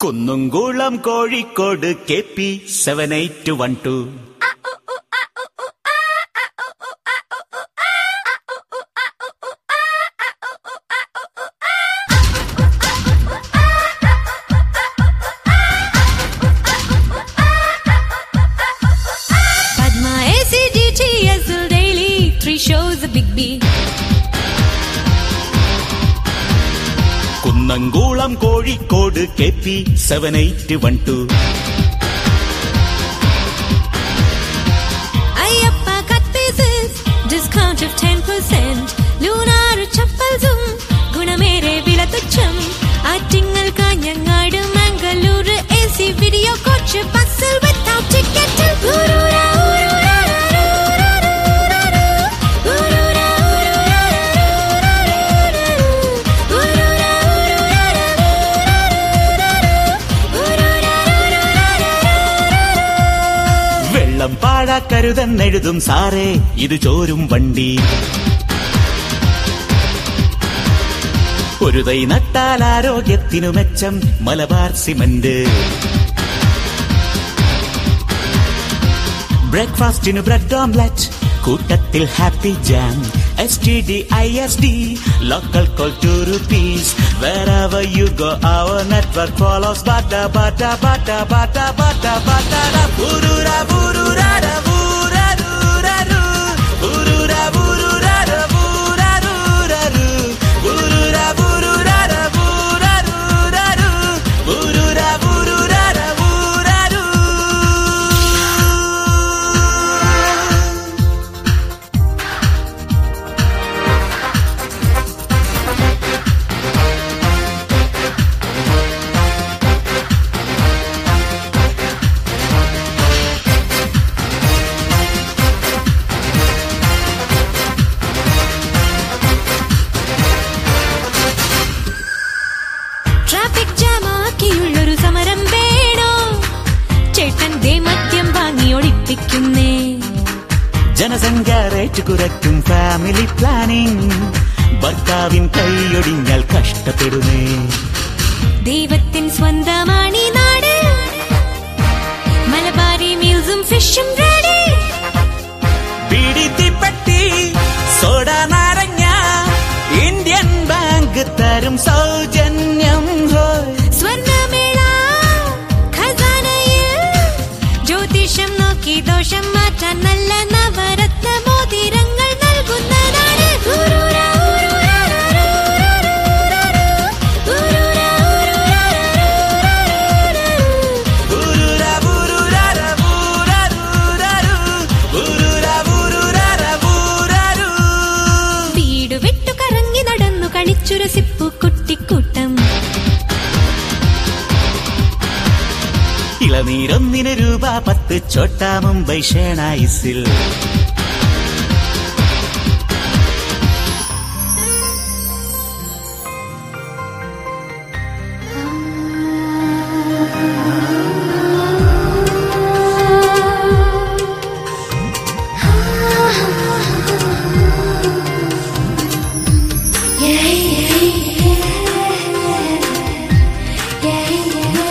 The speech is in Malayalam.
Kunnamkulam Kozhikode KP 7812. Padma ACGTSL daily 3 shows a big B. Kunnamkulam Kozhikode KP 7812. Ayyappa cut pieces, discount of 10%. Lunar chappalsum, ഗുണമേറെ വില തുച്ഛം. Attingal Kanhangad Mangalore AC video coach ബസ്സിൽ without ticket. വെള്ളം പാഴാക്കരുതെന്നെഴുതും സാറേ ഇത് ചോരും വണ്ടി. ഒരു തൈ നട്ടാൽ ആരോഗ്യത്തിനു മെച്ചം മലബാർ സിമന്റ്. ബ്രേക്ക്ഫാസ്റ്റിന് ബ്രെഡ് ഓംലെറ്റ്, കൂട്ടത്തിൽ happy jam. STDISD local call 2 rupees. Wherever you go our network follows. Bata bata bata bata bata bata da burura burura da burura ru burura burura da burura ru burura burura da burura ru burura burura da burura ru. Traffic jam ആക്കിയുള്ളൊരു സമരം വേണോ? ചേട്ടൻ ദേ മദ്യം വാങ്ങി ഒളിപ്പിക്കുന്നേ. ജനസംഖ്യ റേറ്റ് കുറയ്ക്കും ഫാമിലി പ്ലാനിംഗ്. ഭർത്താവിൻ കൈയൊടിഞ്ഞാൽ കഷ്ടപ്പെടുന്നേ. ദൈവത്തിൻ സ്വന്തമാണീ നാട്. മലബാറി മീൽസും ഫിഷും റെഡി. പിടിത്തിപ്പെട്ടി സോഡ നാരങ്ങ ഇന്ത്യൻ ബാങ്ക് തരും സൗജന്യം. സ്വർണ്ണമേള ഖസാനയിൽ ജ്യോതിഷം നോക്കി ദോഷം മാറ്റാൻ നല്ല നവരത്ന മോതിരങ്ങൾ നൽകുന്ന നാട്. വീട് വിട്ടു കറങ്ങി നടന്നു കളിച്ചുരസിപ്പു കുട്ടിക്കൂട്ടം. ഇളനീരൊന്നിന് രൂപ 10 ചോട്ടാ മുംബൈ ഷേണായിസിൽ. Yeah.